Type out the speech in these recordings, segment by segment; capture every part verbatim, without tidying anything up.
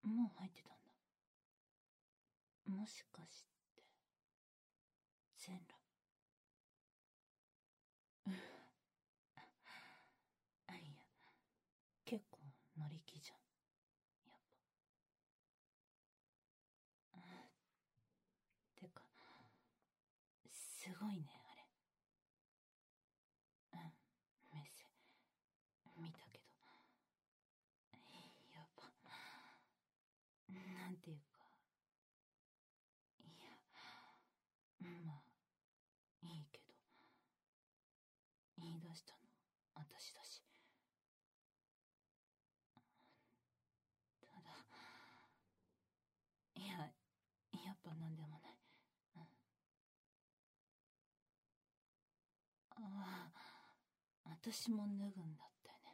もう入ってたんだ。もしかして、全裸。あ、いや、結構乗り気じゃん。やっぱ。てか、すごいね、あれ。うん、メッセ、見たけど。やっぱ、なんていうか、いや、まあ、いいけど。言い出したの、私だし。ただ、いや、やっぱなんでもない。うん、ああ、私も脱ぐんだったよね。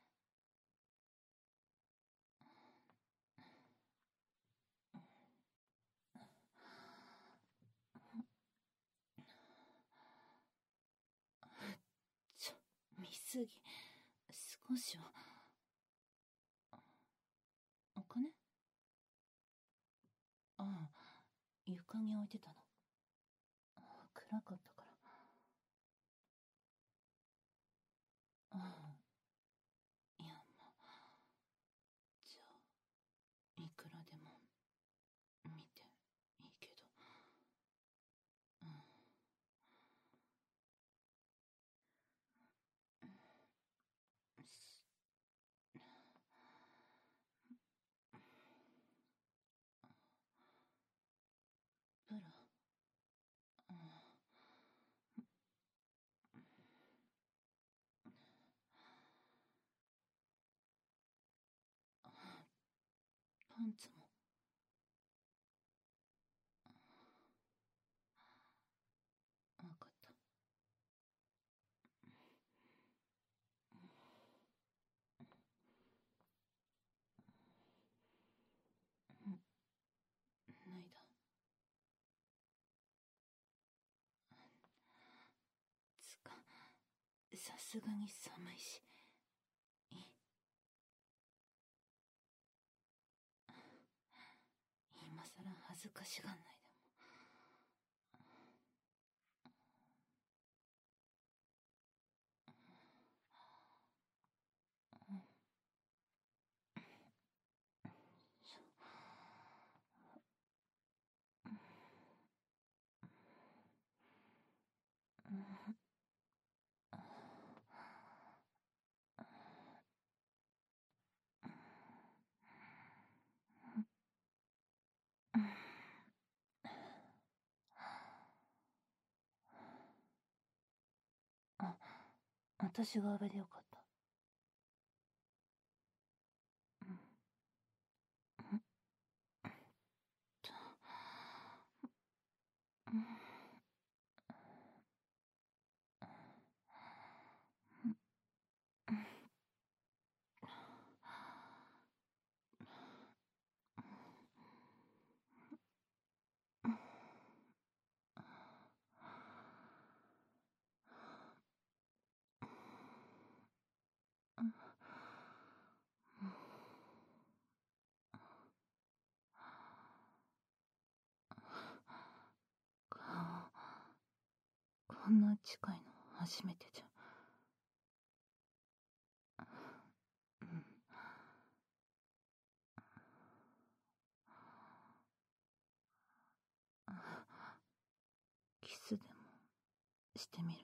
ちょ、見すぎ。少しは。お金？ああ、床に置いてたの。暗かったから。ああ、いや、まあ、じゃあ、いくらでも、見て、いいけど。うん。ブラ、うん、パンツも。わかった。うん、脱いだ。つか、さすがに寒いし。いい。今さら恥ずかしがんないでも。うん、そう。うん、あ、私が上でよかった。うん、うん、と、うん、顔、こんな近いの初めてじゃん。うん、キスでもしてみる？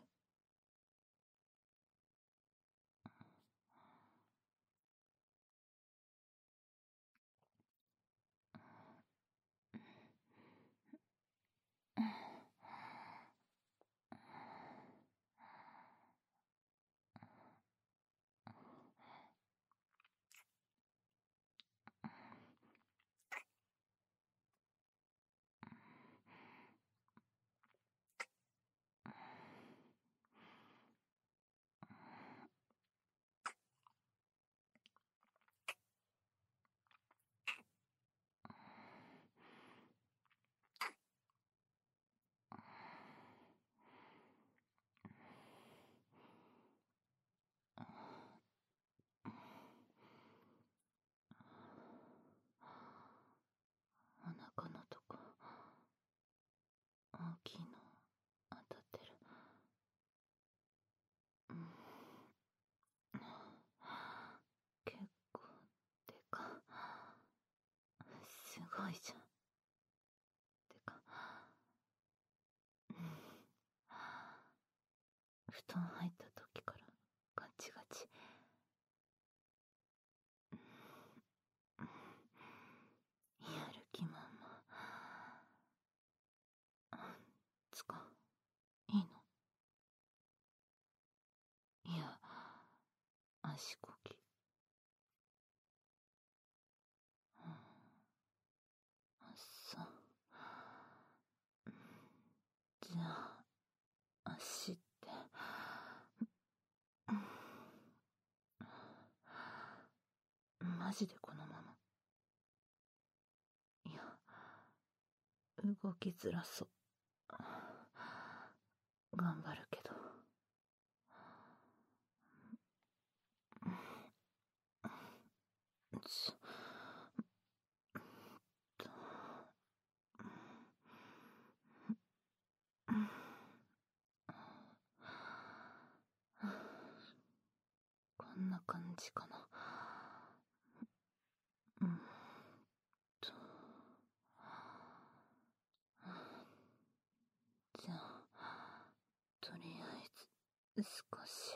いじゃん。てか、うん、布団入った時からガチガチ。やる気満々。つか、いいの？いや、足こき。うん、あ、そう。じゃあ、足って、マジでこのまま？いや、動きづらそう。頑張るけど。ちょっと。こんな感じかな。うんと。じゃあ、とりあえず、少し。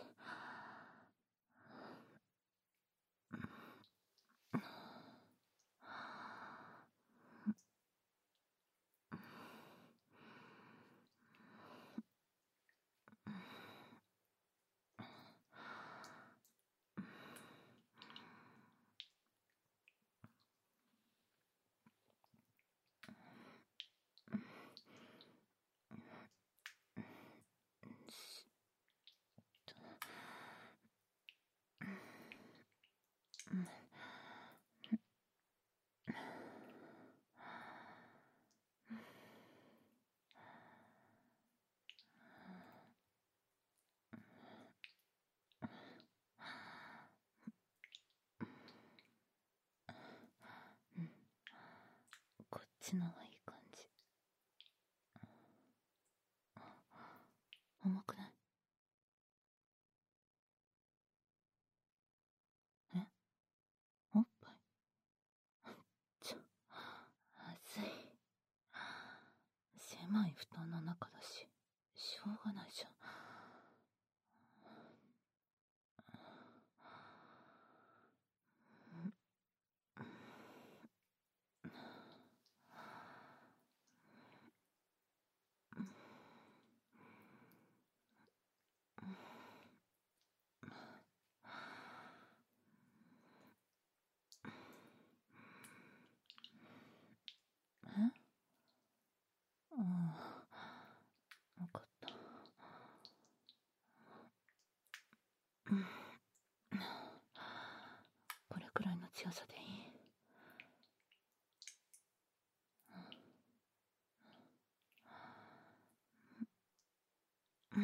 こっちのはいい感じ。重くない？え？おっぱい？ちょ、はずい。狭い布団の中だし、しょうがないじゃん。え？うん。わかった。うん。これくらいの強さでいい？うん。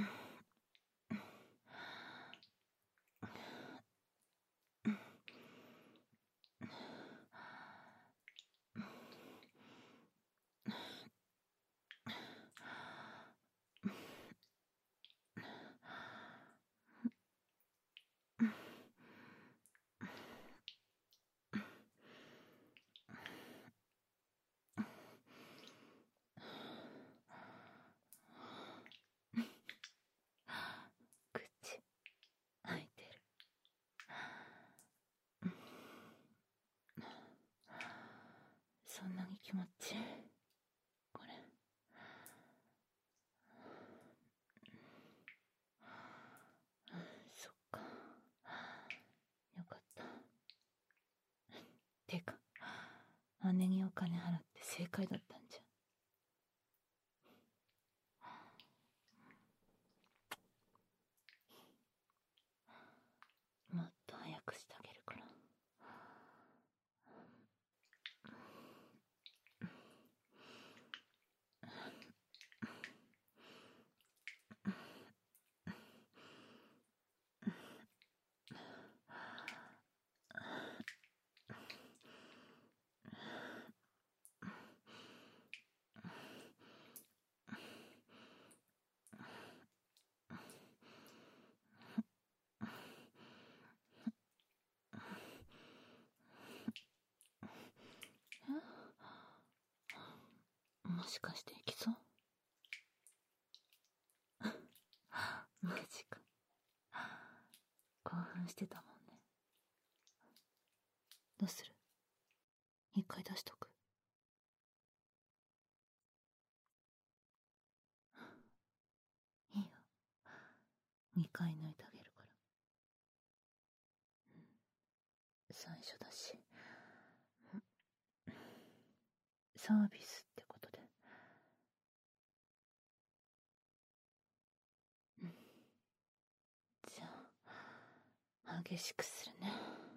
口開いてる。そんなに気持ちいい？これ。そっか。よかった。てか、姉にお金払って正解だったんじゃん。もっと早くしてあげるから。 しかしていきそう？マジか。興奮してたもんね。どうする？一回出しとく？いいよ。二回抜いてあげるから。うん、最初だし。サービスってことで。うん。じゃあ、激しくするね。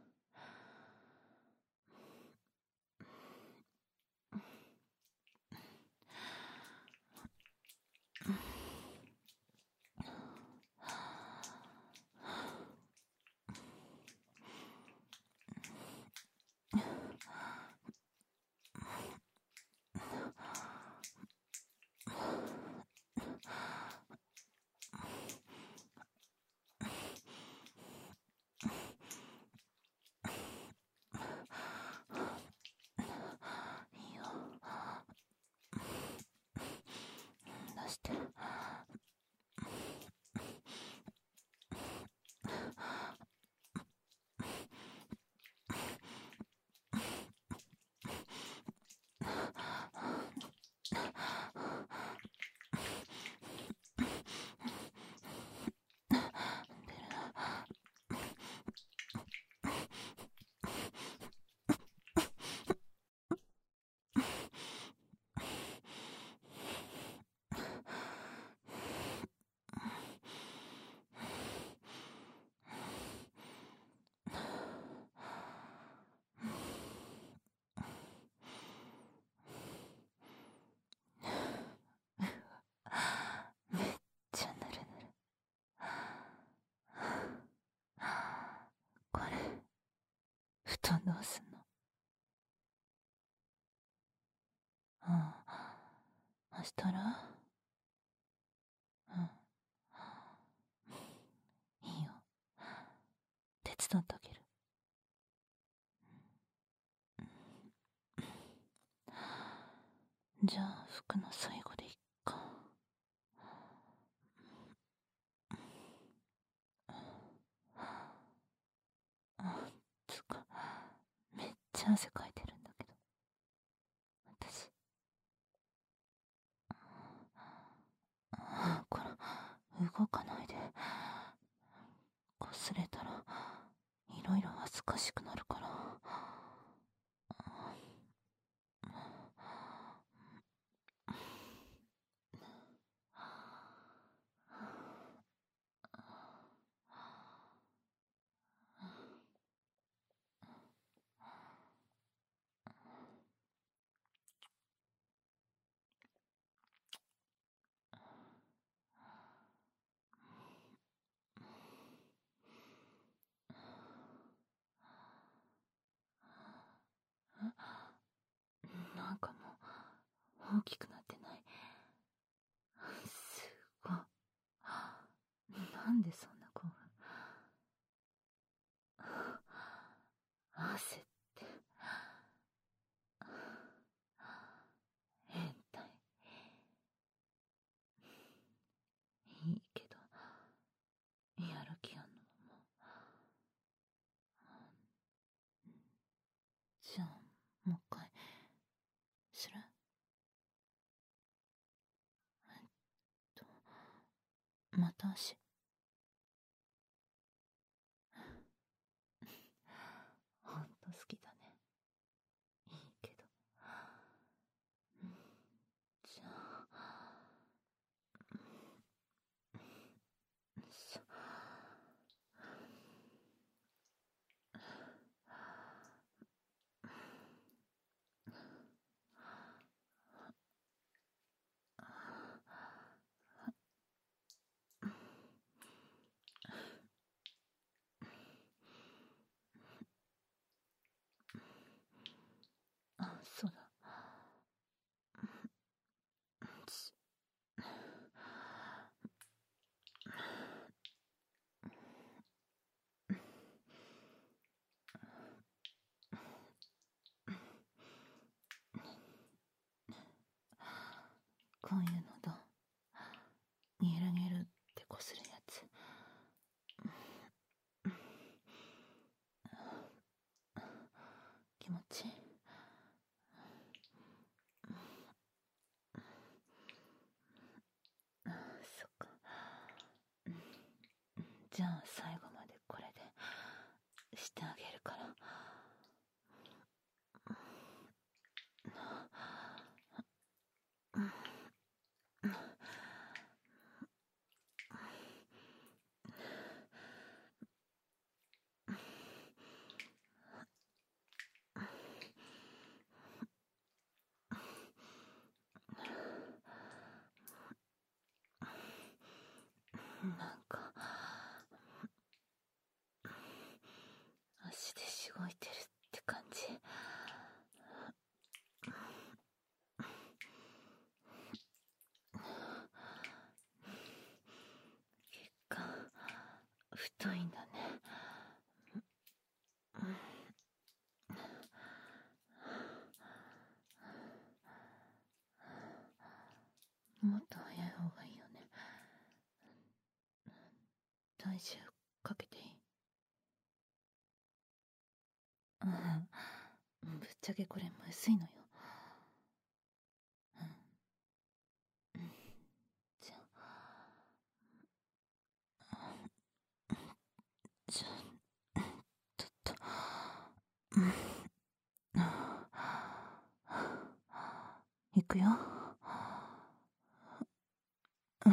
いいよ。出して。めっちゃぬるぬる。これ、布団どうすんの？ああ、明日ら？うん。いいよ。手伝ってあげる。じゃあ、服の最後でいっか。あ、つか、めっちゃ汗かいてるんだけど。私。あ、これ、動かないで。擦れたら、いろいろ恥ずかしくなるから。なんかもう、大きくなってない？すごい。なんでそんな興奮？汗って、変態。いいけど、やる気あんのもう。じゃあ、もう一回、する？えっと、また足。ほんと好きだね。いいけど。じゃあ、そこういうのどう？ニルニルってこするやつ。気持ちいい？そっか。じゃあ最後までこれでしてあげるから。なんか足でしごいてるって感じ。血管太いんだね。もっと早い方がいいよね。体重かけていい？うん、ぶっちゃけこれむずいのよ。うん、じゃじゃちょっと、うん、いくよ。うん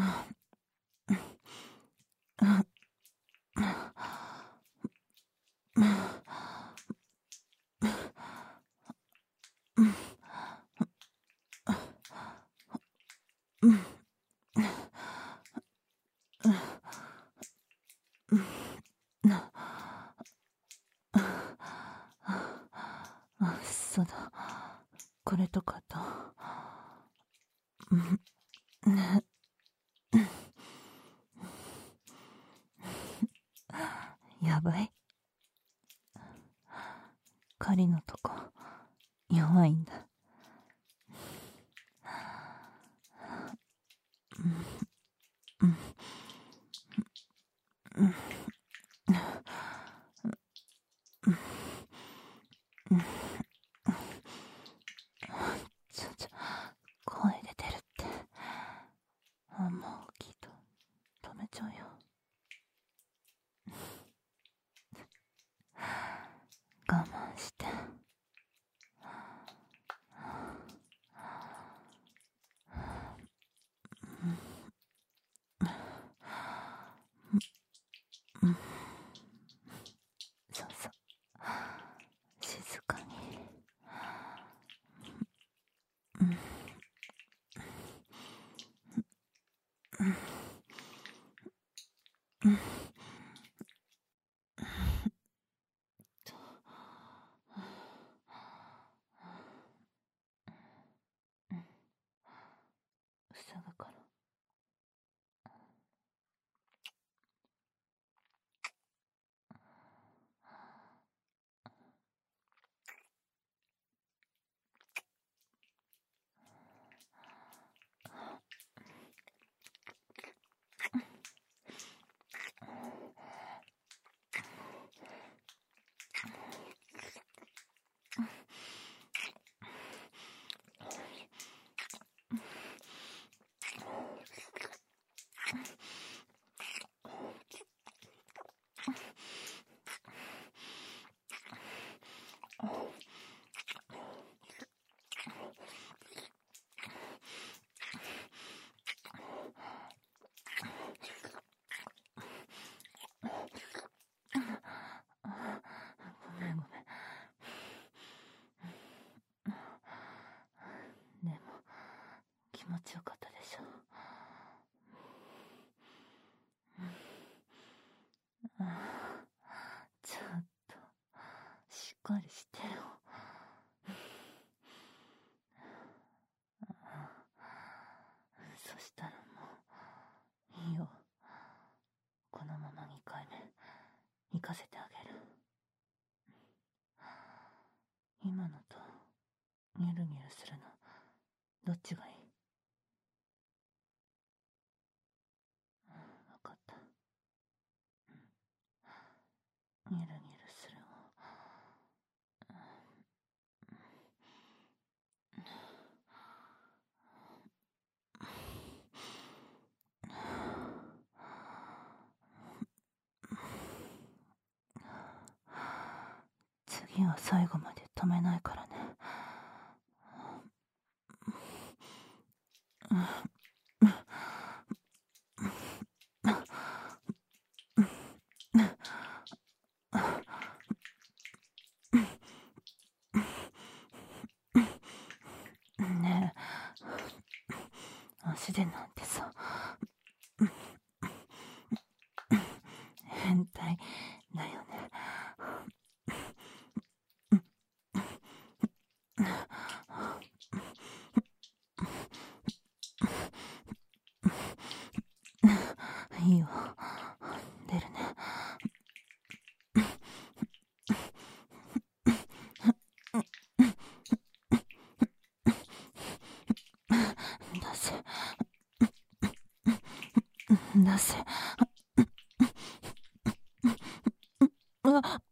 あ、そうだ。これとかと。ね、やばい。狩りのとこ弱いんだ。うんうんちょちょ声出てるって。あんま大きいと止めちゃうよ。我慢して。そうそう、静かに。うんうんと、うん、塞ぐから。ごめんごめん。でも気持ちよかったでしょ。ちょっとしっかりしてよ。そしたらもういいよ。このままにかいめ行かせてあげる。今のとニュルニュルするのどっちがいい？ ギュルギュルする次は最後まで止めないからね。ねえ、足でなんてさ、変態だよね。いいよ、出るね。出せ出せ。うわっ、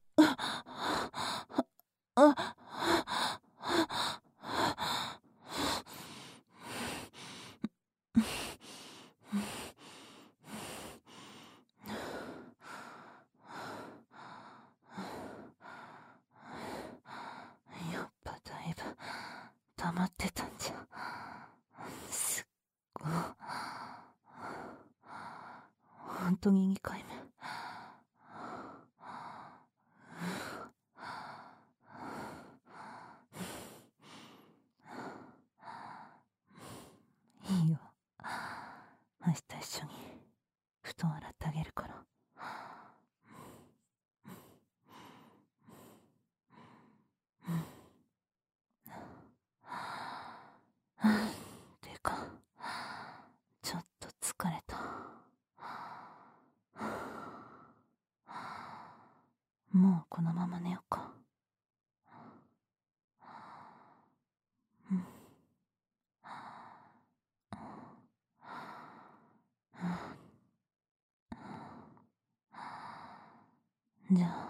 あ、やっぱだいぶ溜まってたんじゃ。すっごい。ほんとににかいめ。いいよ、明日一緒に布団洗ってあげるから。てか、ちょっと疲れた。もうこのまま寝ようか。じゃあ